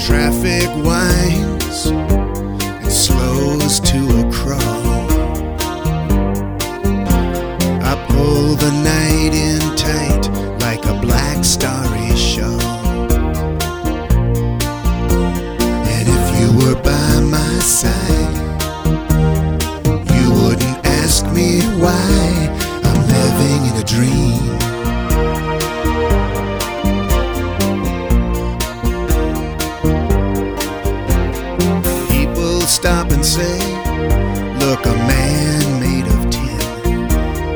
Traffic winds and slows to a crawl. I pull the night in tight like a black starry shawl. And if you were by my side, you wouldn't ask me why I'm living in a dream. Stop and say, look, a man made of tin,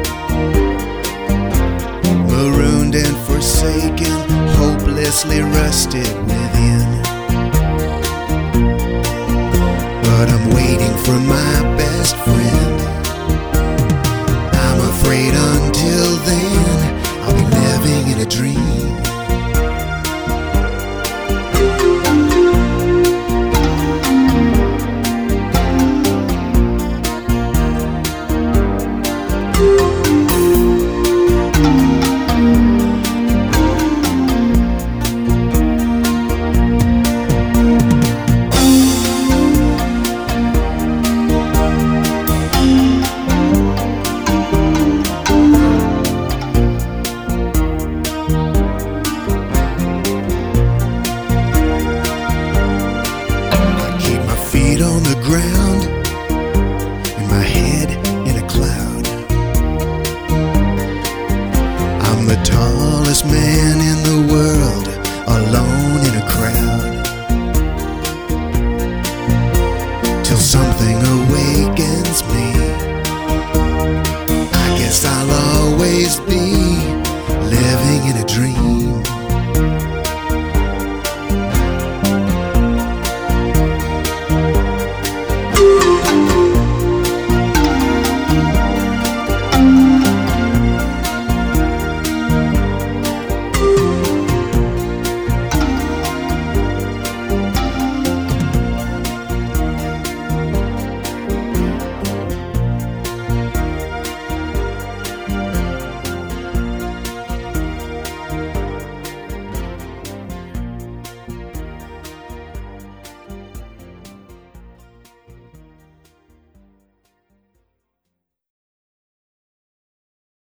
marooned and forsaken, hopelessly rusted within. But I'm waiting for my